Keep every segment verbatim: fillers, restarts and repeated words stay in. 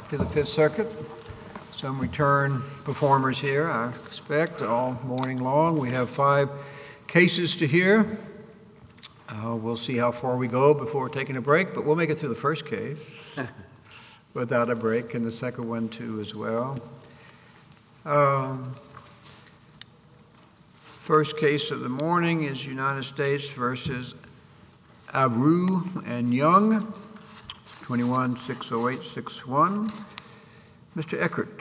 to the Fifth Circuit. Some return performers here, I expect, all morning long. We have five cases to hear. Uh, we'll see how far we go before taking a break, but we'll make it through the first case without a break, and the second one too as well. Um, first case of the morning is United States versus Abreu and Young, twenty-one six oh eight sixty-one. Mister Eckert.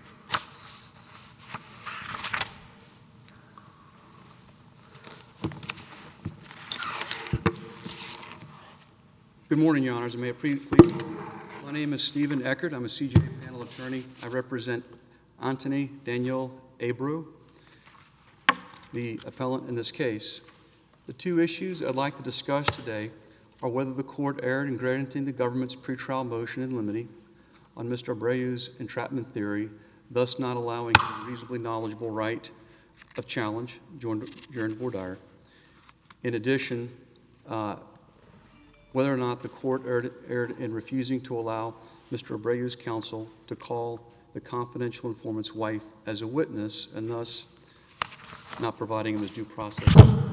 Good morning, Your Honors, and may it please. My name is Stephen Eckert. I'm a C J A panel attorney. I represent Antony Daniel Abreu, the appellant in this case. The two issues I'd like to discuss today are whether the court erred in granting the government's pretrial motion in limine on Mister Abreu's entrapment theory, thus not allowing a reasonably knowledgeable right of challenge during voir dire. In addition, uh, whether or not the court erred, erred in refusing to allow Mister Abreu's counsel to call the confidential informant's wife as a witness, and thus not providing him his due process.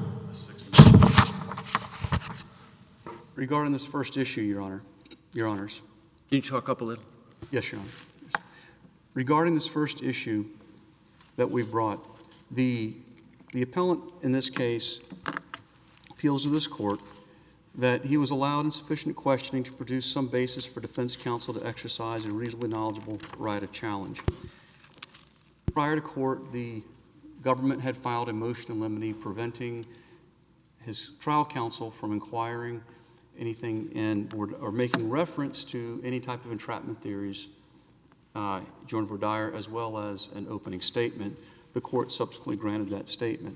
Regarding this first issue, Your Honor, Your Honors. Can you talk up a little? Yes, Your Honor. Regarding this first issue that we've brought, the, the appellant in this case appeals to this court that he was allowed insufficient questioning to produce some basis for defense counsel to exercise a reasonably knowledgeable right of challenge. Prior to court, the government had filed a motion in limine preventing his trial counsel from inquiring anything in or, or making reference to any type of entrapment theories uh, during voir dire, as well as an opening statement. The court subsequently granted that statement.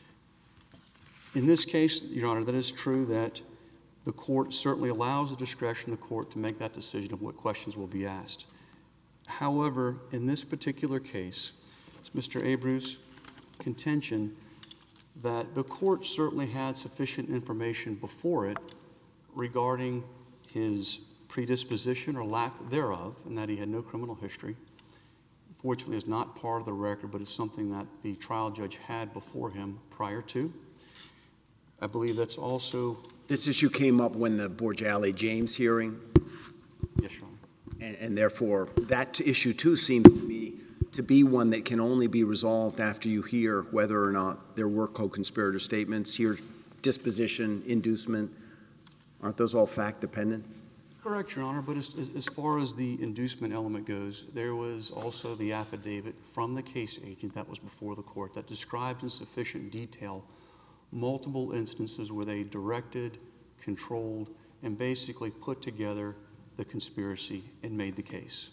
In this case, Your Honor, that is true that the court certainly allows the discretion of the court to make that decision of what questions will be asked. However, in this particular case, it's Mister Abreu's contention that the court certainly had sufficient information before it regarding his predisposition or lack thereof, and that he had no criminal history. Fortunately, it's not part of the record, but it's something that the trial judge had before him prior to. I believe that's also... This issue came up when the Bourjali James hearing? Yes, Your Honor. And, and therefore, that issue too seems to be, to be one that can only be resolved after you hear whether or not there were co-conspirator statements, hear disposition, inducement. Aren't those all fact-dependent? Correct, Your Honor, but as, as far as the inducement element goes, there was also the affidavit from the case agent that was before the court that described in sufficient detail multiple instances where they directed, controlled, and basically put together the conspiracy and made the case.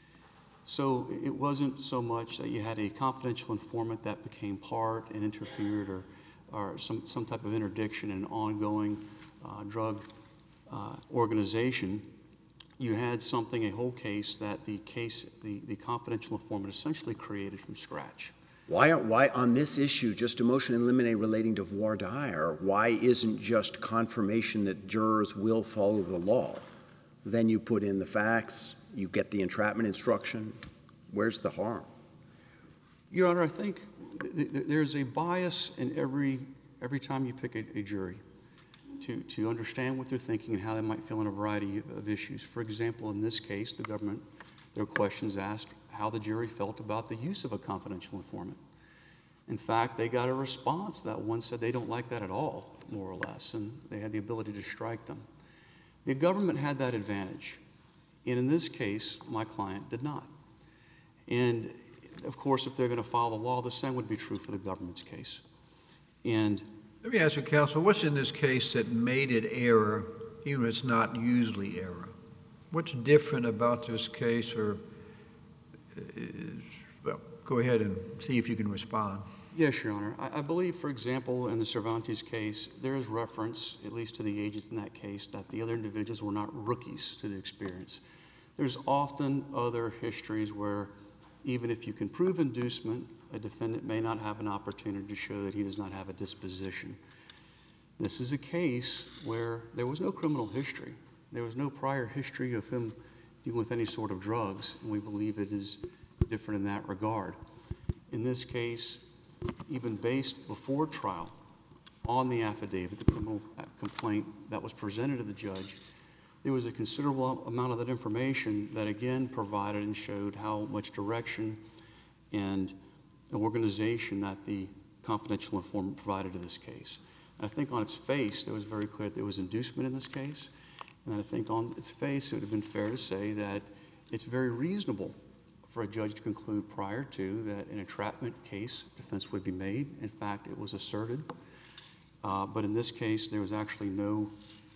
So it wasn't so much that you had a confidential informant that became part and interfered, or, or some, some type of interdiction in an ongoing uh, drug uh, organization. You had something, a whole case that the case, the, the confidential informant essentially created from scratch. Why, why on this issue, just a motion in limine relating to voir dire, why isn't just confirmation that jurors will follow the law? Then you put in the facts, you get the entrapment instruction. Where's the harm? Your Honor, I think th th there's a bias in every, every time you pick a, a jury to, to understand what they're thinking and how they might feel on a variety of issues. For example, in this case, the government, there were questions asked how the jury felt about the use of a confidential informant. In fact, they got a response that one said they don't like that at all, more or less, and they had the ability to strike them. The government had that advantage, and in this case, my client did not. And of course, if they're going to follow the law, the same would be true for the government's case. And let me ask you, counsel, what's in this case that made it error, even if it's not usually error? What's different about this case, or is, well, go ahead and see if you can respond. Yes, Your Honor. I, I believe, for example, in the Cervantes case, there is reference, at least to the agents in that case, that the other individuals were not rookies to the experience. There's often other histories where even if you can prove inducement, a defendant may not have an opportunity to show that he does not have a disposition. This is a case where there was no criminal history. There was no prior history of him dealing with any sort of drugs, and we believe it is different in that regard. In this case, even based before trial on the affidavit, the criminal complaint that was presented to the judge, there was a considerable amount of that information that again provided and showed how much direction and organization that the confidential informant provided to this case. And I think on its face, it was very clear that there was inducement in this case. And I think on its face, it would have been fair to say that it's very reasonable for a judge to conclude prior to that an entrapment case defense would be made. In fact, it was asserted. Uh, but in this case, there was actually no,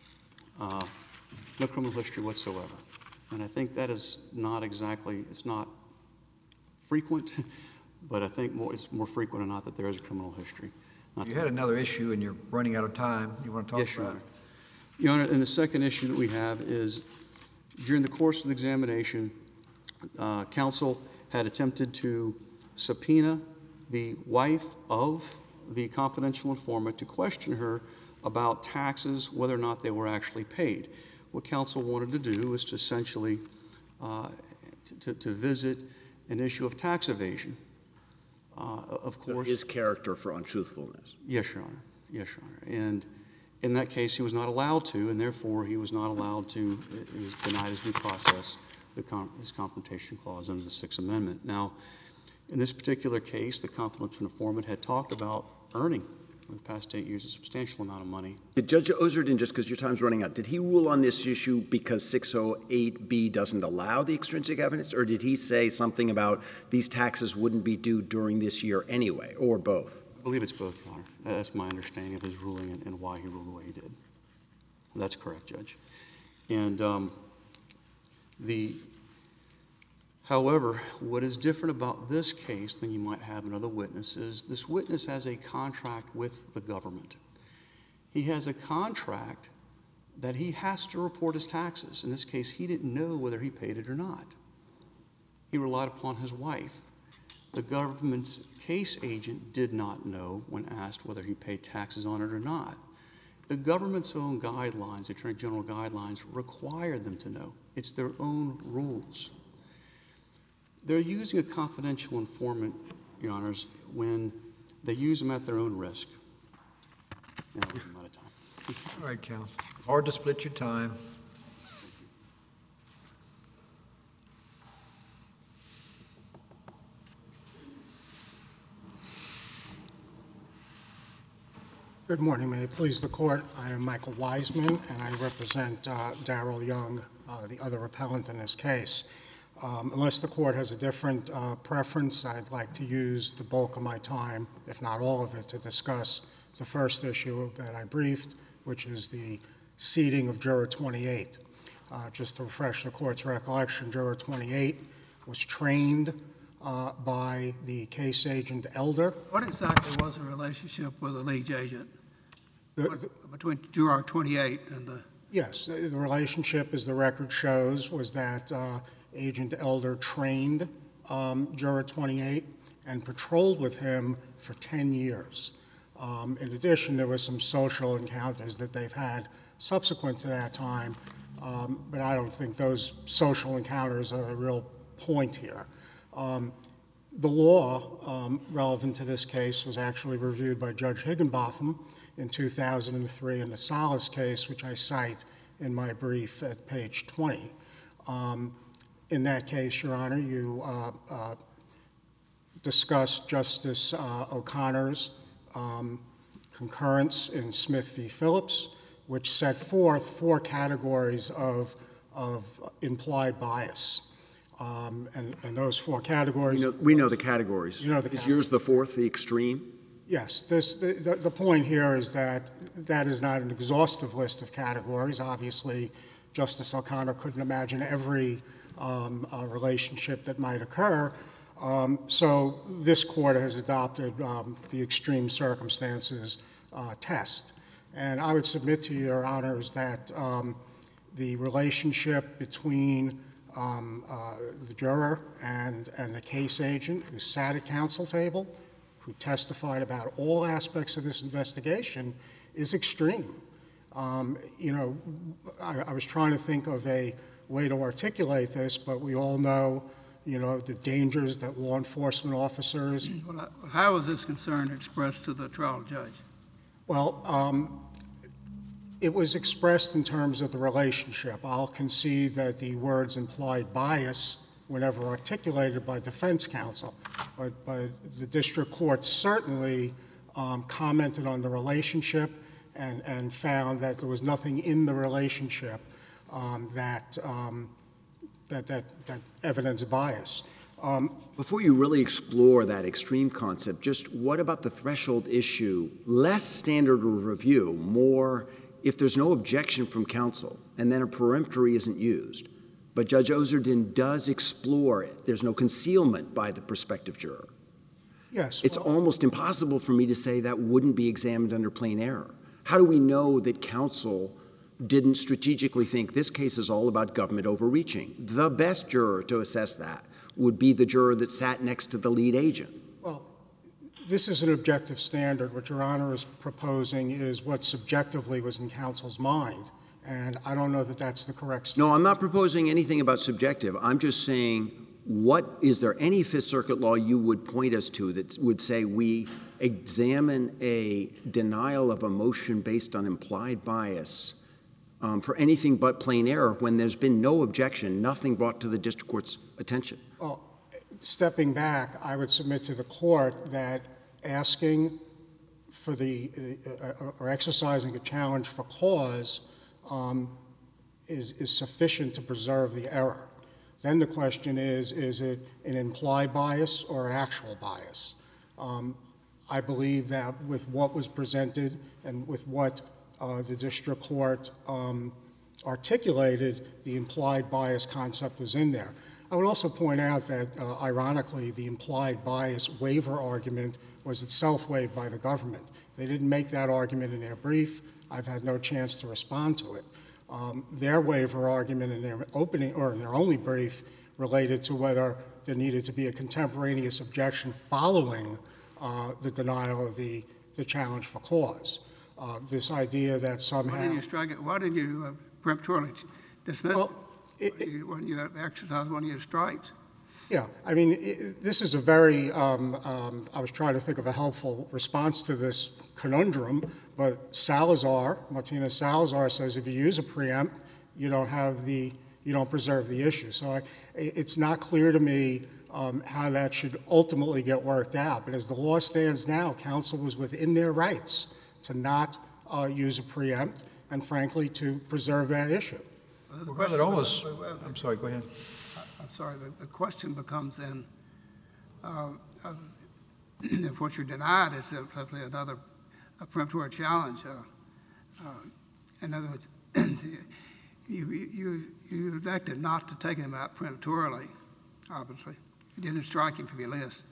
uh, no criminal history whatsoever. And I think that is not exactly, it's not frequent, but I think more, it's more frequent or not that there is a criminal history. Not You to had another issue and you're running out of time. You want to talk Yes, Your about Honor. it? Your Honor, and the second issue that we have is during the course of the examination, uh, counsel had attempted to subpoena the wife of the confidential informant to question her about taxes, whether or not they were actually paid. What counsel wanted to do was to essentially uh, to, to visit an issue of tax evasion. Uh, of course, So his character for untruthfulness. Yes, Your Honor. Yes, Your Honor. And in that case, he was not allowed to, and therefore he was not allowed to, he was denied his due process, the com his confrontation clause under the Sixth Amendment. Now, in this particular case, the confidential informant had talked about earning, in the past eight years, a substantial amount of money. Did Judge Ozerden, just because your time's running out, did he rule on this issue because six oh eight B doesn't allow the extrinsic evidence, or did he say something about these taxes wouldn't be due during this year anyway, or both? I believe it's both, Your Honor. That's my understanding of his ruling and, and why he ruled the way he did. That's correct, Judge. And um, the, however, what is different about this case than you might have in other witnesses, this witness has a contract with the government. He has a contract that he has to report his taxes. In this case, he didn't know whether he paid it or not. He relied upon his wife. The government's case agent did not know when asked whether he paid taxes on it or not. The government's own guidelines, the Attorney General guidelines, require them to know. It's their own rules. They're using a confidential informant, Your Honors, when they use them at their own risk. And I'm out of time. All right, counsel. Hard to split your time. Good morning. May it please the Court. I am Michael Wiseman, and I represent uh, Darrell Young, uh, the other appellant in this case. Um, unless the Court has a different uh, preference, I'd like to use the bulk of my time, if not all of it, to discuss the first issue that I briefed, which is the seating of Juror twenty-eight. Uh, just to refresh the Court's recollection, Juror twenty-eight was trained uh, by the case agent Elder. What exactly was the relationship with the lead agent? The, What, between Juror twenty-eight and the... Yes, the the relationship, as the record shows, was that uh, Agent Elder trained um, Juror twenty-eight and patrolled with him for ten years. Um, in addition, there was some social encounters that they've had subsequent to that time, um, but I don't think those social encounters are the real point here. Um, the law um, relevant to this case was actually reviewed by Judge Higginbotham in two thousand three in the Salas case, which I cite in my brief at page twenty. Um, in that case, Your Honor, you uh, uh, discussed Justice uh, O'Connor's um, concurrence in Smith v. Phillips, which set forth four categories of, of implied bias. Um, and, and those four categories... We know, we know the categories. You know the Is categories. yours the fourth, the extreme? Yes, this, the, the, the point here is that that is not an exhaustive list of categories. Obviously, Justice O'Connor couldn't imagine every um, uh, relationship that might occur. Um, so this court has adopted um, the extreme circumstances uh, test. And I would submit to Your Honors that um, the relationship between um, uh, the juror and, and the case agent who sat at counsel table, who testified about all aspects of this investigation, is extreme. Um, you know, I, I was trying to think of a way to articulate this, but we all know, you know, the dangers that law enforcement officers. Well, I- how was this concern expressed to the trial judge? Well, um, it was expressed in terms of the relationship. I'll concede that the words implied bias were never articulated by defense counsel, but, but the district court certainly um, commented on the relationship and, and found that there was nothing in the relationship um, that, um, that, that, that evidenced bias. Um, Before you really explore that extreme concept, just what about the threshold issue? Less standard of review, more if there's no objection from counsel and then a peremptory isn't used. But Judge Ozerden does explore it. There's no concealment by the prospective juror. yes. It's well, almost impossible for me to say that wouldn't be examined under plain error. How do we know that counsel didn't strategically think this case is all about government overreaching? The best juror to assess that would be the juror that sat next to the lead agent. Well, this is an objective standard. What Your Honor is proposing is what subjectively was in counsel's mind, and I don't know that that's the correct standard. No, I'm not proposing anything about subjective. I'm just saying, what is there any Fifth Circuit law you would point us to that would say we examine a denial of a motion based on implied bias um, for anything but plain error when there's been no objection, nothing brought to the district court's attention? Well, stepping back, I would submit to the court that asking for the, uh, or exercising a challenge for cause um, is, is sufficient to preserve the error. Then the question is, is it an implied bias or an actual bias? Um, I believe that with what was presented and with what uh, the district court um, articulated, the implied bias concept was in there. I would also point out that, uh, ironically, the implied bias waiver argument was itself waived by the government. They didn't make that argument in their brief. I've had no chance to respond to it. Um, their waiver argument in their opening, or in their only brief, related to whether there needed to be a contemporaneous objection following uh, the denial of the, the challenge for cause. Uh, this idea that somehow... Why didn't you strike it? Why didn't you uh, peremptorily dismiss Well, it? it, it, When you exercise one of your strikes? Yeah, I mean, it, this is a very, um, um, I was trying to think of a helpful response to this conundrum, but Salazar, Martinez Salazar says if you use a preempt, you don't have the, you don't preserve the issue. So I, it's not clear to me um, how that should ultimately get worked out. But as the law stands now, counsel was within their rights to not uh, use a preempt and frankly to preserve that issue. Well, the Well, it question- almost, well, well, I'm sorry, go ahead. I'm sorry, the, the question becomes then, uh, uh, if what you're denied is simply another a peremptory challenge. Uh, uh, in other words, you, you, you elected not to take him out peremptorily, obviously. You didn't strike him from your list.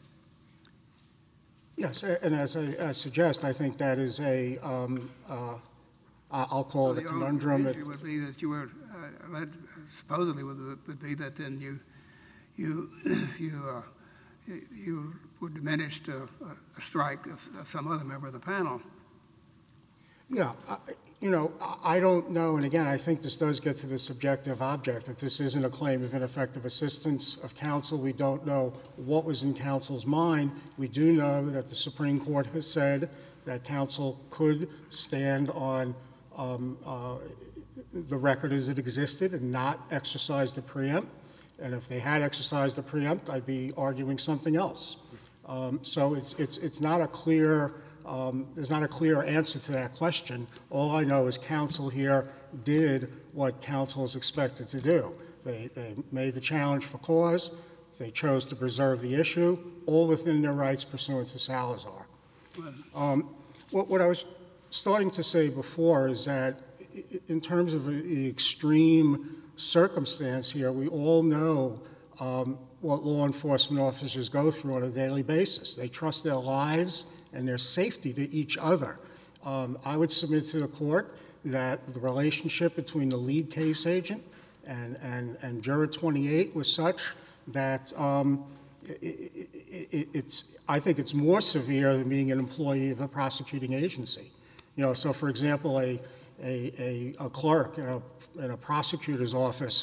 Yes, and as I, I suggest, I think that is a, um, uh, I'll call So it a the only conundrum. issue would be that you were, uh, led, supposedly would, would be that then you, you, you, uh, you were diminished uh, a strike of, of some other member of the panel. Yeah, I- you know, I I don't know, and again, I think this does get to the subjective object, that this isn't a claim of ineffective assistance of counsel. We don't know what was in counsel's mind. We do know that the Supreme Court has said that counsel could stand on um, uh, the record as it existed and not exercise the preempt. And if they had exercised the preempt, I'd be arguing something else. Um, so it's, it's, it's not a clear... Um, there's not a clear answer to that question. All I know is counsel here did what counsel is expected to do. They, they made the challenge for cause. They chose to preserve the issue, all within their rights pursuant to Salazar. Um, what, what I was starting to say before is that in terms of the extreme circumstance here, we all know um, what law enforcement officers go through on a daily basis. They trust their lives and their safety to each other. Um, I would submit to the court that the relationship between the lead case agent and, and, and Juror twenty-eight was such that um, it, it, it, it's, I think it's more severe than being an employee of a prosecuting agency. You know, so for example, a, a, a, a clerk in a, in a prosecutor's office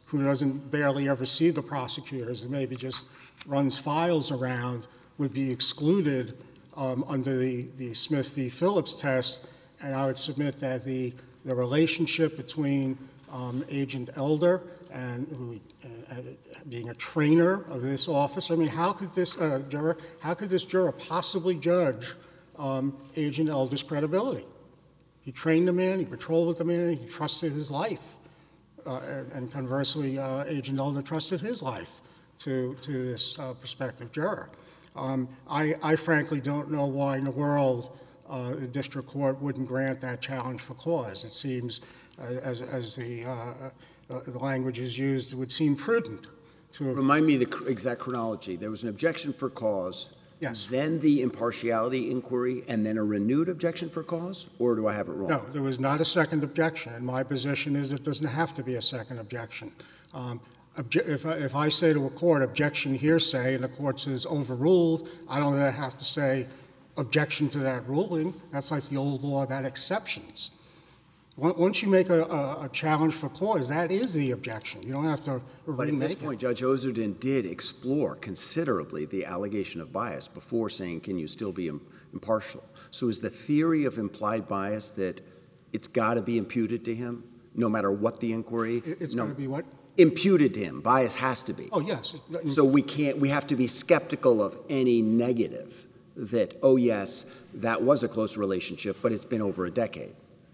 who doesn't barely ever see the prosecutors and maybe just runs files around would be excluded um, under the, the Smith v. Phillips test. And I would submit that the, the relationship between um, Agent Elder and who, uh, being a trainer of this officer, I mean, how could this uh, juror, how could this juror possibly judge um, Agent Elder's credibility? He trained the man, he patrolled with the man, he trusted his life. Uh, and, and conversely, uh, Agent Elder trusted his life to, to this uh, prospective juror. Um, I, I frankly don't know why in the world uh, the district court wouldn't grant that challenge for cause. It seems, uh, as, as the, uh, uh, the language is used, it would seem prudent to... Remind me the exact chronology. There was an objection for cause, Yes. then the impartiality inquiry, and then a renewed objection for cause? Or do I have it wrong? No, there was not a second objection, and my position is it doesn't have to be a second objection. Um, obje if, I, if I say to a court, objection hearsay, and the court says overruled, I don't then have to say objection to that ruling. That's like the old law about exceptions. Once you make a, a, a challenge for cause, that is the objection. You don't have to But at this remake point, it. Judge Ozerden did explore considerably the allegation of bias before saying, can you still be im impartial? So is the theory of implied bias that it's got to be imputed to him, no matter what the inquiry? It- It's no, going to be what? imputed to him. Bias has to be. Oh, yes. So we can't, we have to be skeptical of any negative that, oh, yes, that was a close relationship, but it's been over a decade.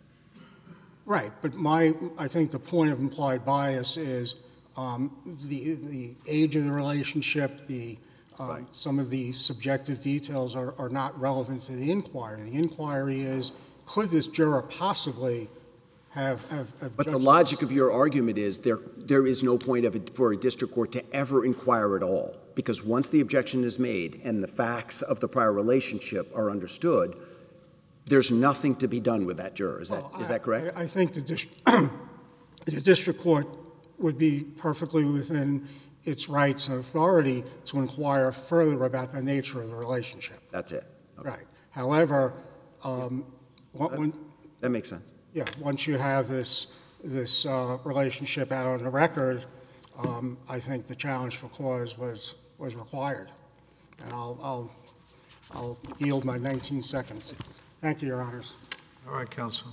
Right, but my, I think the point of implied bias is um, the, the age of the relationship, the, um, Right. some of the subjective details are, are not relevant to the inquiry. The inquiry is, could this juror possibly have, have, have But the judged- logic of your argument is there, there is no point of it for a district court to ever inquire at all, because once the objection is made and the facts of the prior relationship are understood, there's nothing to be done with that juror. Is that, Well, is I- that correct? I, I think the, dis the district court would be perfectly within its rights and authority to inquire further about the nature of the relationship. That's it. Okay. Right. However, um, one, one, That makes sense. yeah, once you have this, this uh, relationship out on the record, um, I think the challenge for cause was, was required. And I'll, I'll, I'll yield my nineteen seconds. Thank you, Your Honors. All right, counsel.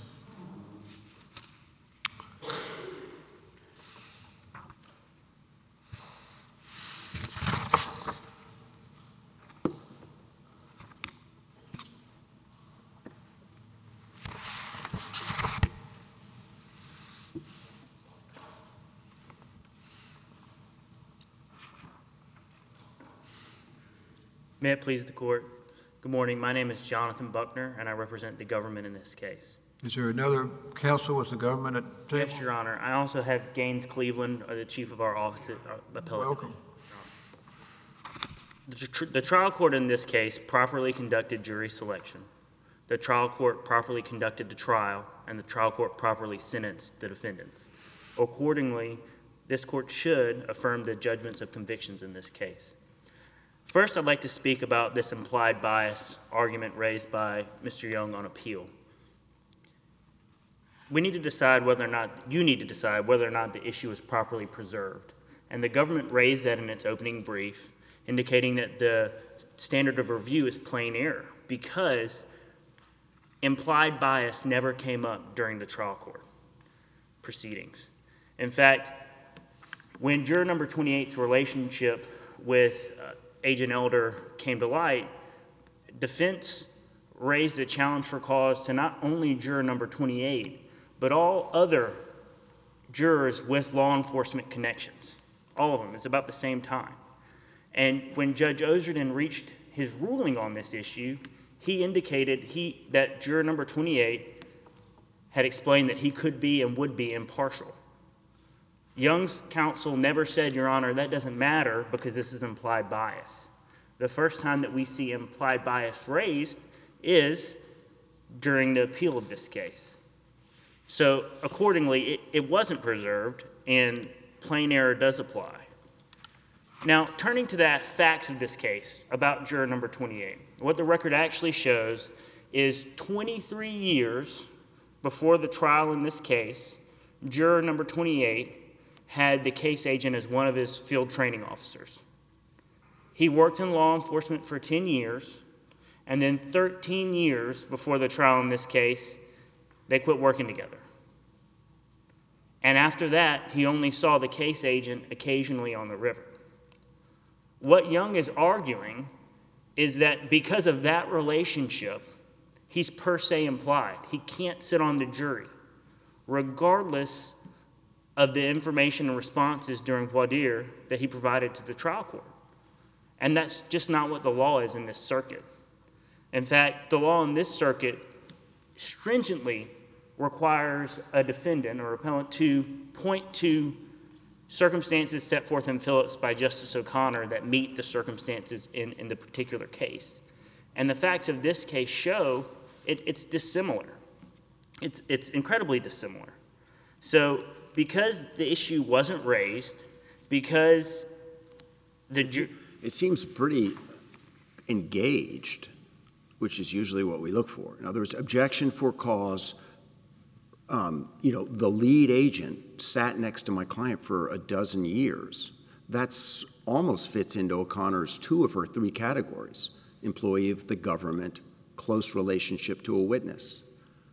May it please the court. Good morning. My name is Jonathan Buckner, and I represent the government in this case. Is there another counsel with the government at the table? Yes, Your Honor. I also have Gaines Cleveland, uh, the chief of our office at uh, appellate. Welcome. The, tr the trial court in this case properly conducted jury selection. The trial court properly conducted the trial, and the trial court properly sentenced the defendants. Accordingly, this court should affirm the judgments of convictions in this case. First, I'd like to speak about this implied bias argument raised by Mister Young on appeal. We need to decide whether or not, you need to decide whether or not the issue is properly preserved. And the government raised that in its opening brief, indicating that the standard of review is plain error because implied bias never came up during the trial court proceedings. In fact, when juror number twenty-eight's relationship with uh, Agent Elder came to light, defense raised a challenge for cause to not only juror number twenty-eight, but all other jurors with law enforcement connections. All of them. It's about the same time. And when Judge Ozerden reached his ruling on this issue, he indicated he, that juror number twenty-eight had explained that he could be and would be impartial. Young's counsel never said, Your Honor, that doesn't matter because this is implied bias. The first time that we see implied bias raised is during the appeal of this case. So accordingly, it, it wasn't preserved, and plain error does apply. Now, turning to the facts of this case about juror number twenty-eight, what the record actually shows is twenty-three years before the trial in this case, juror number twenty-eight had the case agent as one of his field training officers. He worked in law enforcement for ten years, and then thirteen years before the trial in this case, they quit working together. And after that, he only saw the case agent occasionally on the river. What Young is arguing is that because of that relationship, he's per se implied. He can't sit on the jury, regardless of the information and responses during voir dire that he provided to the trial court. And that's just not what the law is in this circuit. In fact, the law in this circuit stringently requires a defendant or appellant to point to circumstances set forth in Phillips by Justice O'Connor that meet the circumstances in, in the particular case. And the facts of this case show it, it's dissimilar. It's, it's incredibly dissimilar. So because the issue wasn't raised, because the ju- It seems pretty engaged, which is usually what we look for. In other words, objection for cause. Um, you know, the lead agent sat next to my client for a dozen years. That's almost fits into O'Connor's two of her three categories: employee of the government, close relationship to a witness.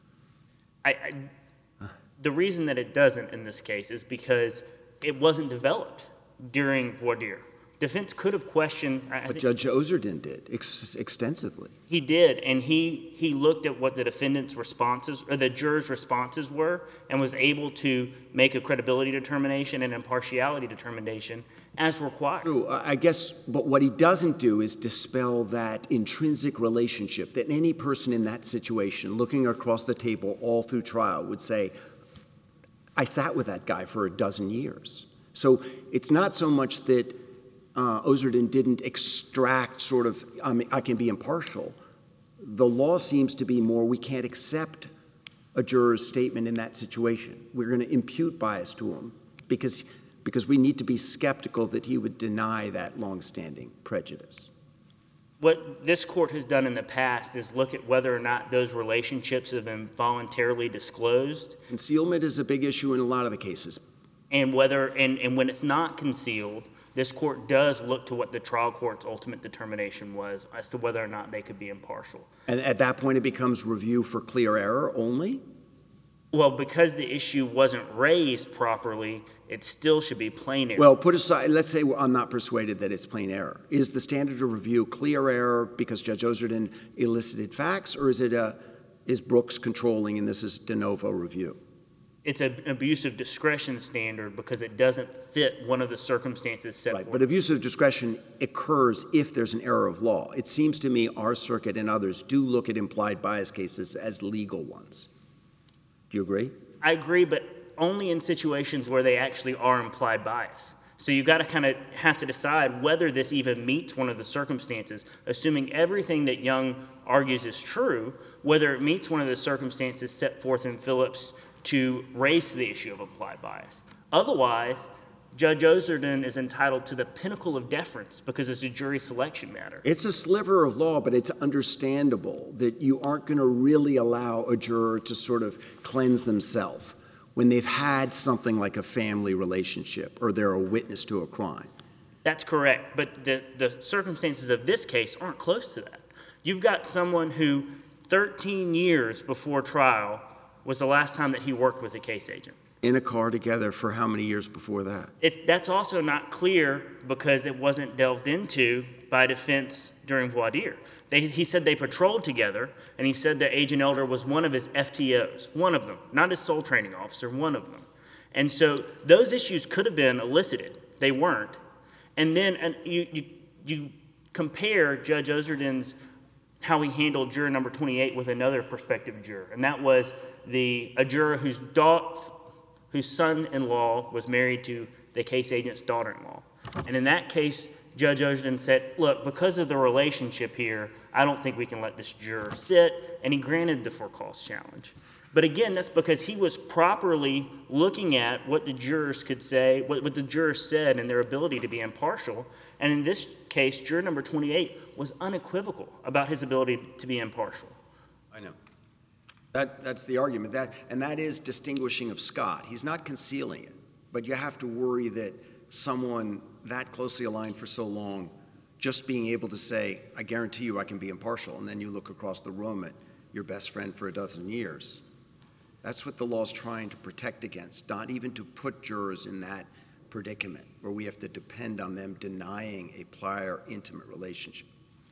I, I, the reason that it doesn't in this case is because it wasn't developed during voir dire. Defense could have questioned. I But think Judge Ozerden did ex- extensively. he did, and he he looked at what the defendant's responses or the jurors' responses were, and was able to make a credibility determination and impartiality determination as required. True, I guess, but what he doesn't do is dispel that intrinsic relationship that any person in that situation, looking across the table all through trial, would say, I sat with that guy for a dozen years. So it's not so much that uh, Ozerden didn't extract sort of, I mean, I can be impartial. The law seems to be more, we can't accept a juror's statement in that situation. We're going to impute bias to him because because we need to be skeptical that he would deny that longstanding prejudice. What this court has done in the past is look at whether or not those relationships have been voluntarily disclosed. Concealment is a big issue in a lot of the cases. And whether and, and when it's not concealed, this court does look to what the trial court's ultimate determination was as to whether or not they could be impartial. And at that point, it becomes review for clear error only? Well, because the issue wasn't raised properly, it still should be plain error. Well, put aside, let's say I'm not persuaded that it's plain error. Is the standard of review clear error because Judge Ozerden elicited facts, or is it a, is Brooks controlling and this is de novo review? It's an abuse of discretion standard because it doesn't fit one of the circumstances set Right, forth. but abuse of discretion occurs if there's an error of law. It seems to me our circuit and others do look at implied bias cases as legal ones. Do you agree? I agree, but only in situations where they actually are implied bias. So you've got to kind of have to decide whether this even meets one of the circumstances, assuming everything that Young argues is true, whether it meets one of the circumstances set forth in Phillips to raise the issue of implied bias. Otherwise, Judge Ozerden is entitled to the pinnacle of deference because it's a jury selection matter. It's a sliver of law, but it's understandable that you aren't going to really allow a juror to sort of cleanse themselves when they've had something like a family relationship or they're a witness to a crime. That's correct, but the, the circumstances of this case aren't close to that. You've got someone who thirteen years before trial was the last time that he worked with a case agent. In a car together for how many years before that? It, that's also not clear because it wasn't delved into by defense during voir dire. They, he said they patrolled together, and he said that Agent Elder was one of his F T Os, one of them, not his sole training officer, one of them. And so those issues could have been elicited. They weren't. And then and you, you, you compare Judge Ozerden's, how he handled juror number twenty-eight with another prospective juror, and that was the a juror whose daughter, whose son-in-law was married to the case agent's daughter-in-law. And in that case, Judge Ozerden said, look, because of the relationship here, I don't think we can let this juror sit, and he granted the for-cause challenge. But again, that's because he was properly looking at what the jurors could say, what, what the jurors said, and their ability to be impartial. And in this case, juror number twenty-eight was unequivocal about his ability to be impartial. I know. That, that's the argument, that, and that is distinguishing of Scott. He's not concealing it. but you have to worry that someone that closely aligned for so long, just being able to say, I guarantee you I can be impartial, and then you look across the room at your best friend for a dozen years. That's what the law's trying to protect against, not even to put jurors in that predicament where we have to depend on them denying a prior intimate relationship.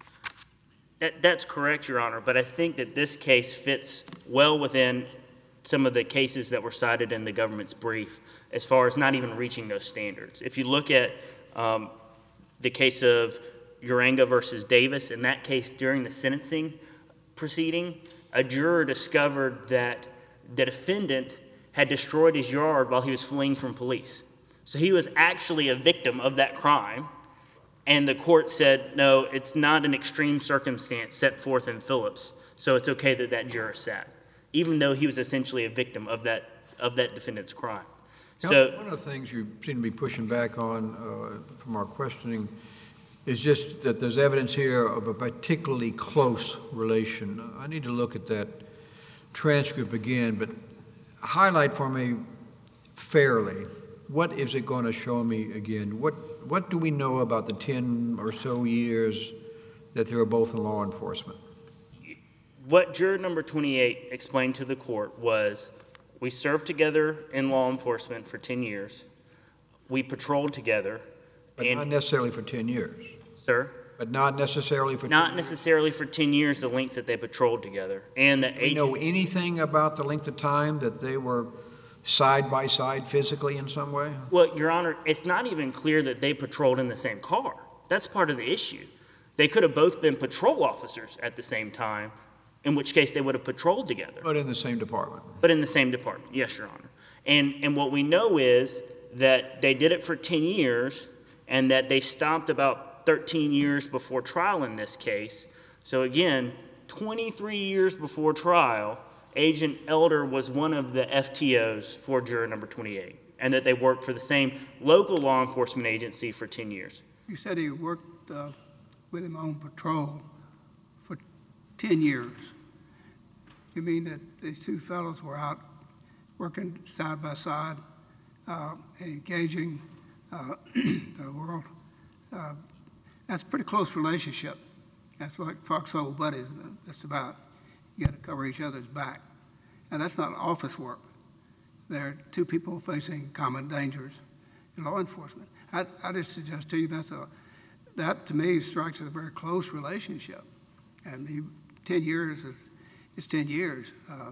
That, that's correct, Your Honor, but I think that this case fits well within some of the cases that were cited in the government's brief as far as not even reaching those standards. If you look at um, the case of Uranga versus Davis, in that case during the sentencing proceeding, a juror discovered that the defendant had destroyed his yard while he was fleeing from police. So he was actually a victim of that crime, and the court said, no, it's not an extreme circumstance set forth in Phillips, so it's okay that that juror sat, even though he was essentially a victim of that, of that defendant's crime. Now, So, one of the things you seem to be pushing back on uh, from our questioning is just that there's evidence here of a particularly close relation. I need to look at that transcript again, but highlight for me fairly, what is it going to show me again? What, what do we know about the ten or so years that they were both in law enforcement? what juror number twenty-eight explained to the court was, we served together in law enforcement for ten years. We patrolled together. But and, not necessarily for ten years. Sir? But not necessarily for Not ten years. necessarily for ten years, the length that they patrolled together. And the Do we know agent, anything about the length of time that they were side by side physically in some way? well, Your Honor, it's not even clear that they patrolled in the same car. That's part of the issue. They could have both been patrol officers at the same time, in which case they would have patrolled together. But in the same department. But in the same department, yes, Your Honor. And, and what we know is that they did it for ten years and that they stopped about thirteen years before trial in this case. So again, twenty-three years before trial, Agent Elder was one of the F T Os for juror number twenty-eight, and that they worked for the same local law enforcement agency for ten years. You said he worked uh, with him on patrol for ten years. You mean that these two fellows were out working side by side uh, and engaging uh, the world? Uh, that's a pretty close relationship. That's like foxhole buddies. That's about. You got to cover each other's back. And that's not office work. They're two people facing common dangers in law enforcement. I, I just suggest to you that's a, that to me strikes as a very close relationship. And you, ten years is, is ten years. Uh,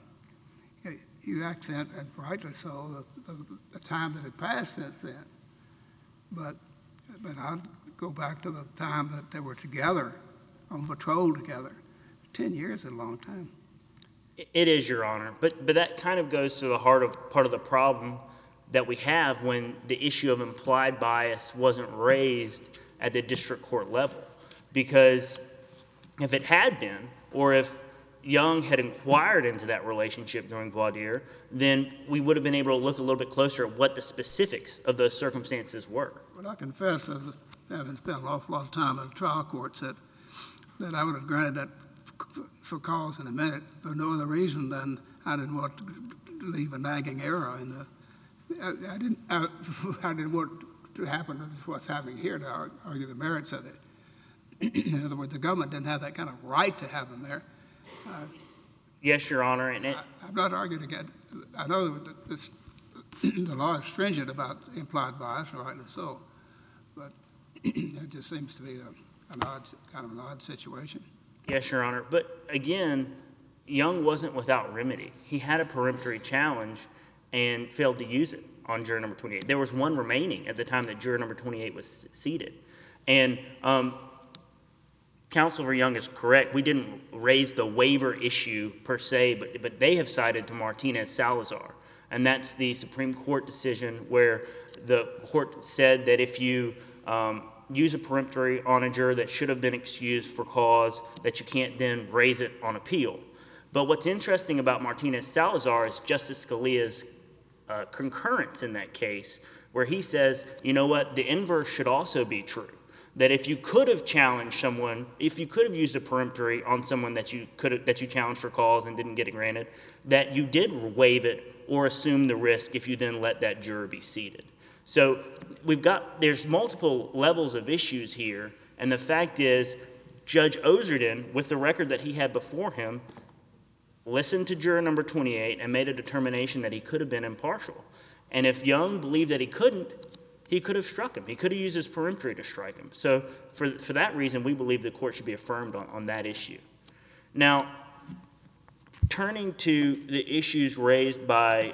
you accent, and rightly so, the, the, the time that had passed since then. But, but I'd go back to the time that they were together, on patrol together. ten years is a long time. It is, Your Honor, but but that kind of goes to the heart of part of the problem that we have when the issue of implied bias wasn't raised at the district court level. Because if it had been, or if Young had inquired into that relationship during voir dire, then we would have been able to look a little bit closer at what the specifics of those circumstances were. Well, I confess, as having spent an awful lot of time in the trial courts, that that I would have granted that for cause in a minute for no other reason than I didn't want to leave a nagging error in the. I, I didn't. I, I didn't want to happen. That's what's happening here to argue the merits of it. In other words, the government didn't have that kind of right to have them there. Uh, Yes, Your Honor, and it, I, I'm not arguing against. I know that this, the law is stringent about implied bias, rightly so, but it just seems to be a, an odd, kind of an odd situation. yes, Your Honor. But again, Young wasn't without remedy. He had a peremptory challenge and failed to use it on juror number twenty-eight. There was one remaining at the time that juror number twenty-eight was seated. And um, Counsel for Young is correct. We didn't raise the waiver issue per se, but, but they have cited to Martinez-Salazar. And that's the Supreme Court decision where the court said that if you um, use a peremptory on a juror that should have been excused for cause, that you can't then raise it on appeal. But what's interesting about Martinez-Salazar is Justice Scalia's uh, concurrence in that case, where he says, you know what, the inverse should also be true. That if you could have challenged someone, if you could have used a peremptory on someone that you could have, that you challenged for cause and didn't get it granted, that you did waive it or assume the risk if you then let that juror be seated. So we've got, there's multiple levels of issues here, and the fact is, Judge Ozerden, with the record that he had before him, listened to juror number twenty-eight and made a determination that he could have been impartial. And if Young believed that he couldn't, he could have struck him. He could have used his peremptory to strike him. So for, for that reason, we believe the court should be affirmed on, on that issue. Now, turning to the issues raised by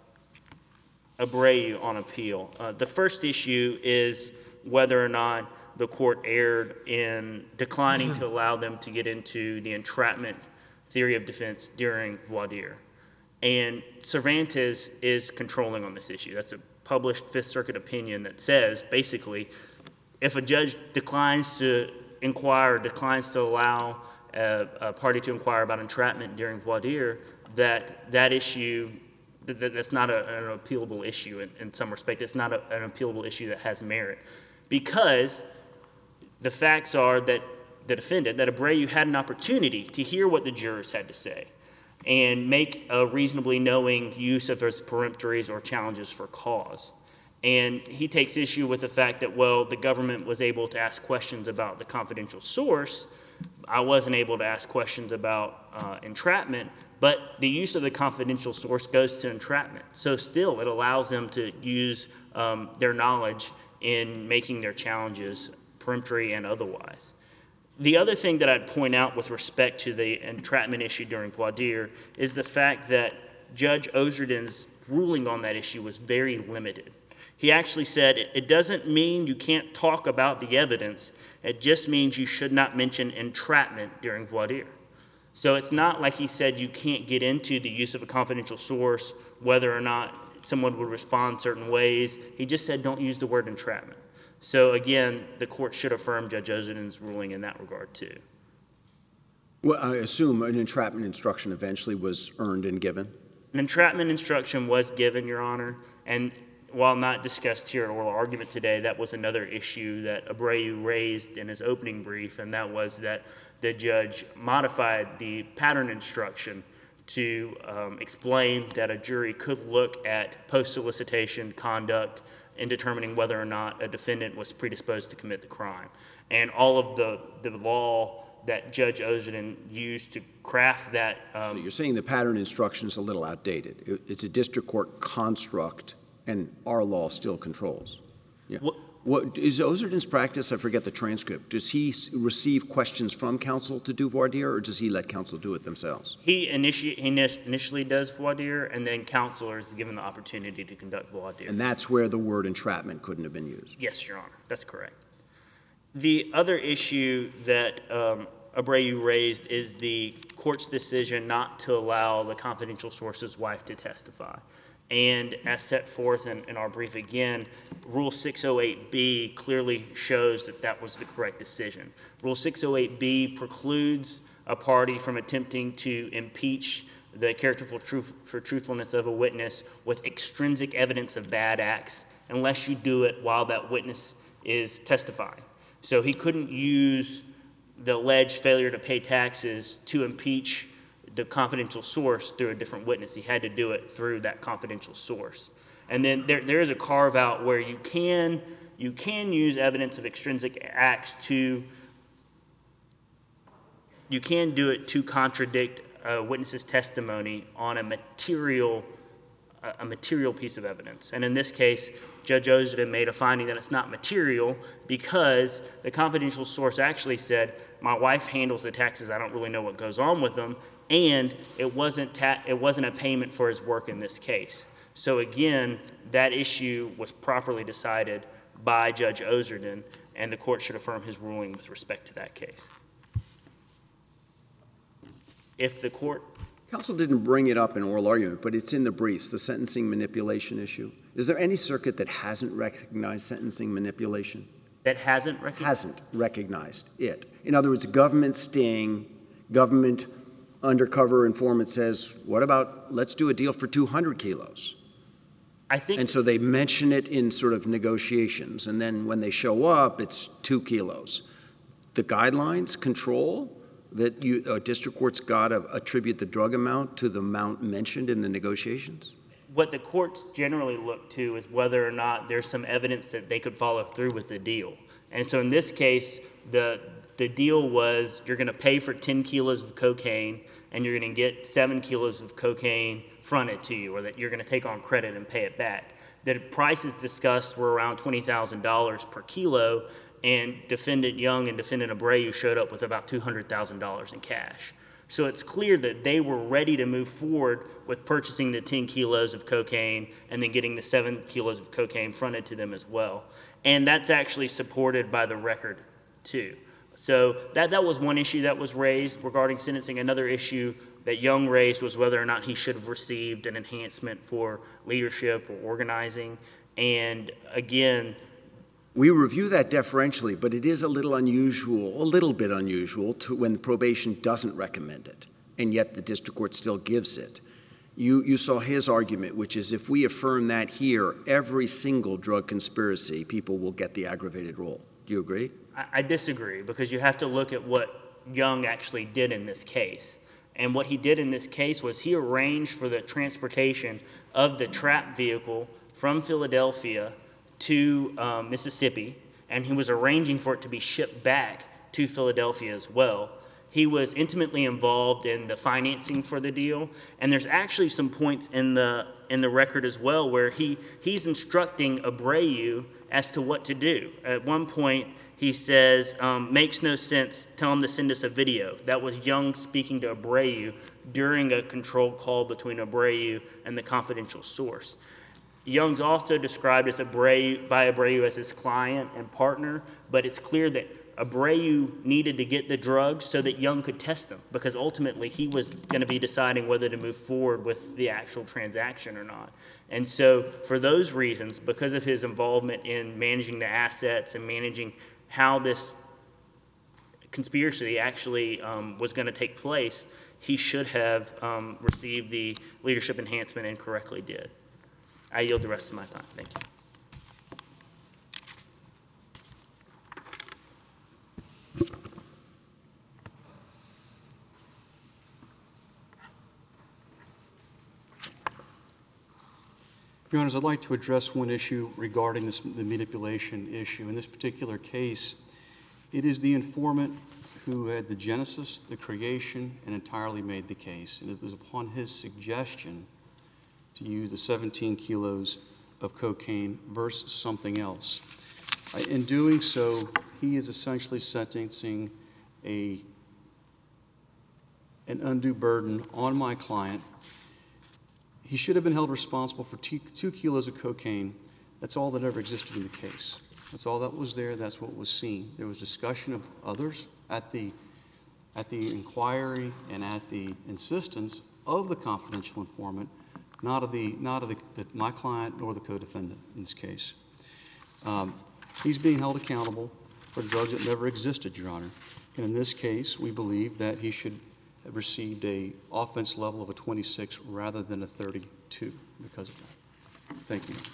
Abreu on appeal, uh, the first issue is whether or not the court erred in declining to allow them to get into the entrapment theory of defense during voir dire. And Cervantes is controlling on this issue. That's a published Fifth Circuit opinion that says, basically, if a judge declines to inquire, declines to allow a, a party to inquire about entrapment during voir dire, that that issue, that, that's not a, an appealable issue in, in some respect. It's not a, an appealable issue that has merit. Because the facts are that the defendant, that Abreu had an opportunity to hear what the jurors had to say and make a reasonably knowing use of his peremptories or challenges for cause. And he takes issue with the fact that, well, the government was able to ask questions about the confidential source. I wasn't able to ask questions about uh, entrapment, but the use of the confidential source goes to entrapment. So still, it allows them to use um, their knowledge in making their challenges peremptory and otherwise. The other thing that I'd point out with respect to the entrapment issue during voir dire is the fact that Judge Ozerden's ruling on that issue was very limited. He actually said, it doesn't mean you can't talk about the evidence, it just means you should not mention entrapment during voir dire. So it's not like he said you can't get into the use of a confidential source, whether or not someone would respond certain ways. He just said don't use the word entrapment. So again, the court should affirm Judge Ozerden's ruling in that regard too. Well, I assume an entrapment instruction eventually was earned and given? An entrapment instruction was given, Your Honor, and while not discussed here in oral argument today, that was another issue that Abreu raised in his opening brief, and that was that the judge modified the pattern instruction to um, explain that a jury could look at post-solicitation conduct in determining whether or not a defendant was predisposed to commit the crime. And all of the, the law that Judge Ozerden used to craft that... Um, so you're saying the pattern instruction is a little outdated. It, it's a district court construct, and our law still controls. Yeah. What, what is Ozerden's practice? I forget the transcript. Does he receive questions from counsel to do voir dire, or does he let counsel do it themselves? He, initi he initially does voir dire, and then counsel is given the opportunity to conduct voir dire. And that's where the word entrapment couldn't have been used? Yes, Your Honor. That's correct. The other issue that um, Abreu raised is the court's decision not to allow the confidential source's wife to testify. And as set forth in, in our brief again, Rule six oh eight B clearly shows that that was the correct decision. Rule six oh eight B precludes a party from attempting to impeach the character for, truth, for truthfulness of a witness with extrinsic evidence of bad acts unless you do it while that witness is testifying. So he couldn't use the alleged failure to pay taxes to impeach the confidential source through a different witness. He had to do it through that confidential source. And then there, there is a carve out where you can, you can use evidence of extrinsic acts to, you can do it to contradict a witness's testimony on a material, a material piece of evidence. And in this case, Judge Ozerden made a finding that it's not material because the confidential source actually said, my wife handles the taxes, I don't really know what goes on with them, and it wasn't, ta it wasn't a payment for his work in this case. So again, that issue was properly decided by Judge Ozerden, and the court should affirm his ruling with respect to that case. If the court... Counsel didn't bring it up in oral argument, but it's in the briefs, the sentencing manipulation issue. Is there any circuit that hasn't recognized sentencing manipulation? That hasn't recognized? Hasn't recognized it. In other words, government sting, government undercover informant says, what about, let's do a deal for two hundred kilos. I think... And so they mention it in sort of negotiations, and then when they show up, it's two kilos. The guidelines control that you, uh, district court's got to attribute the drug amount to the amount mentioned in the negotiations? what the courts generally look to is whether or not there's some evidence that they could follow through with the deal. And so in this case, the the deal was you're going to pay for ten kilos of cocaine and you're going to get seven kilos of cocaine fronted to you, or that you're going to take on credit and pay it back. The prices discussed were around twenty thousand dollars per kilo, and Defendant Young and Defendant Abreu showed up with about two hundred thousand dollars in cash. So it's clear that they were ready to move forward with purchasing the ten kilos of cocaine and then getting the seven kilos of cocaine fronted to them as well. And that's actually supported by the record too. So that, that was one issue that was raised regarding sentencing. Another issue that Young raised was whether or not he should have received an enhancement for leadership or organizing. And again, we review that deferentially, but it is a little unusual, a little bit unusual, to when probation doesn't recommend it, and yet the district court still gives it. You, you saw his argument, which is if we affirm that here, every single drug conspiracy, people will get the aggravated role. Do you agree? I, I disagree, because you have to look at what Young actually did in this case. And what he did in this case was he arranged for the transportation of the trap vehicle from Philadelphia to um, Mississippi, and he was arranging for it to be shipped back to Philadelphia as well. He was intimately involved in the financing for the deal, and there's actually some points in the in the record as well where he he's instructing Abreu as to what to do. At one point, he says, um, "Makes no sense. Tell him to send us a video." That was Young speaking to Abreu during a controlled call between Abreu and the confidential source. Young's also described as Abreu, by Abreu as his client and partner, but it's clear that Abreu needed to get the drugs so that Young could test them, because ultimately he was going to be deciding whether to move forward with the actual transaction or not. And so for those reasons, because of his involvement in managing the assets and managing how this conspiracy actually um, was going to take place, he should have um, received the leadership enhancement and correctly did. I yield the rest of my time. Thank you. Your Honors, I'd like to address one issue regarding this, the manipulation issue. In this particular case, it is the informant who had the genesis, the creation, and entirely made the case. And it was upon his suggestion to use the seventeen kilos of cocaine versus something else. Uh, in doing so, he is essentially sentencing a, an undue burden on my client. He should have been held responsible for two, two kilos of cocaine. That's all that ever existed in the case. That's all that was there. That's what was seen. There was discussion of others at the, at the inquiry and at the insistence of the confidential informant, not of the, not of the, the, my client nor the co-defendant in this case. Um, he's being held accountable for drugs that never existed, Your Honor. And in this case, we believe that he should have received a offense level of a twenty-six rather than a thirty-two because of that. Thank you.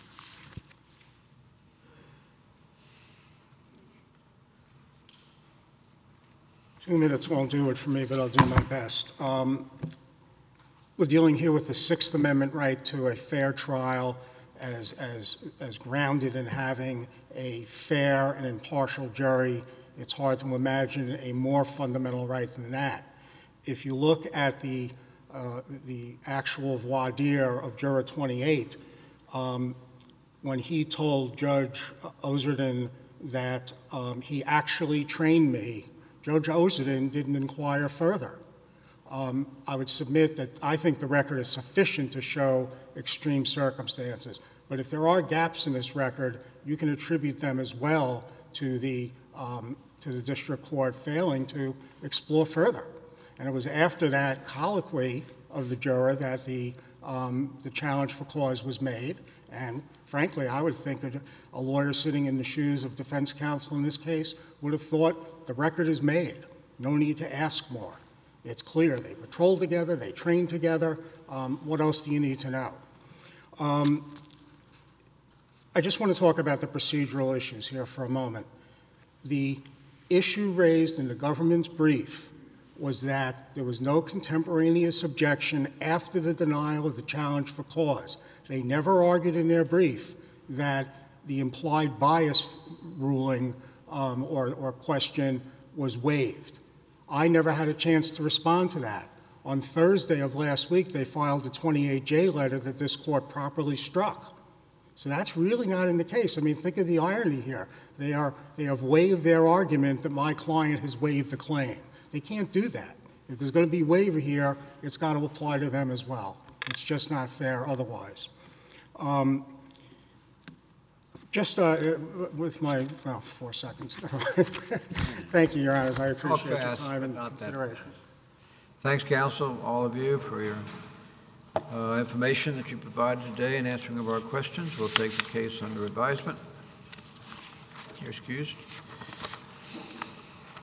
Two minutes won't do it for me, but I'll do my best. Um, we're dealing here with the Sixth Amendment right to a fair trial as, as, as grounded in having a fair and impartial jury. It's hard to imagine a more fundamental right than that. If you look at the, uh, the actual voir dire of Juror twenty-eight, um, when he told Judge Ozerden that um, he actually trained me, Judge Ozerden didn't inquire further. Um, I would submit that I think the record is sufficient to show extreme circumstances. But if there are gaps in this record, you can attribute them as well to the, um, to the district court failing to explore further. And it was after that colloquy of the juror that the, um, the challenge for cause was made. And frankly, I would think that a lawyer sitting in the shoes of defense counsel in this case would have thought the record is made. No need to ask more. It's clear. They patrolled together. They trained together. Um, what else do you need to know? Um, I just want to talk about the procedural issues here for a moment. The issue raised in the government's brief was that there was no contemporaneous objection after the denial of the challenge for cause. They never argued in their brief that the implied bias ruling um, or, or question was waived. I never had a chance to respond to that. On Thursday of last week, they filed a twenty-eight J letter that this court properly struck. So that's really not in the case. I mean, think of the irony here. They, are, they have waived their argument that my client has waived the claim. They can't do that. If there's going to be waiver here, it's got to apply to them as well. It's just not fair otherwise. Um, just uh, with my, well, four seconds. Thank you, Your Honors. I appreciate your fast, time but and not that consideration. Thanks, counsel, all of you, for your uh, information that you provided today in answering of our questions. We'll take the case under advisement. You're excused.